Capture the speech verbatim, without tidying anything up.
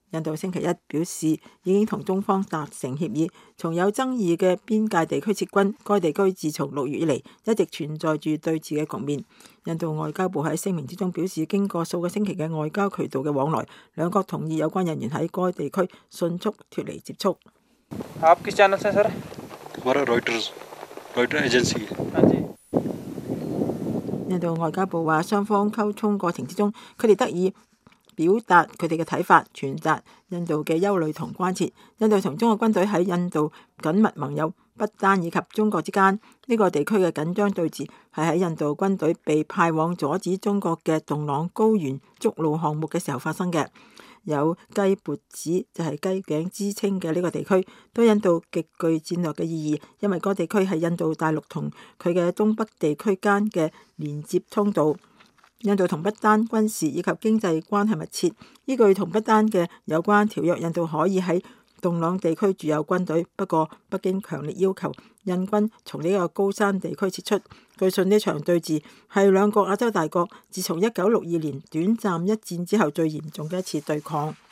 印度星期一表示已經同中方達成協議，從有爭議嘅邊界地區撤軍。該地區自從六月以嚟一直存在住對峙嘅局面。印度外交部喺聲明之中表示，經過數個星期嘅外交渠道嘅往來，兩國同意有關人員喺該地區迅速脫離接觸。印度外交部話，雙方溝通過程之中，佢哋得以表達佢哋嘅睇法，傳達印度嘅憂慮同關切。印度同中國軍隊喺印度緊密盟友不丹以及中國之間呢個地區嘅緊張對峙，係喺印度軍隊被派往阻止中國嘅洞朗高原築路項目嘅時候發生嘅。有雞脖子就係雞頸之稱嘅呢個地區，對印度極具戰略嘅意義，因為該地區係印度大陸同佢嘅東北地區間嘅連接通道。印度同不丹軍事以及經濟關係密切，依據同不丹嘅有關條約，印度可以喺洞朗地區駐有軍隊，不過北京強烈要求印軍從呢個高山地區撤出。據信呢場對峙係兩個亞洲大國自從一九六二年短暫一戰之後最嚴重嘅一次對抗。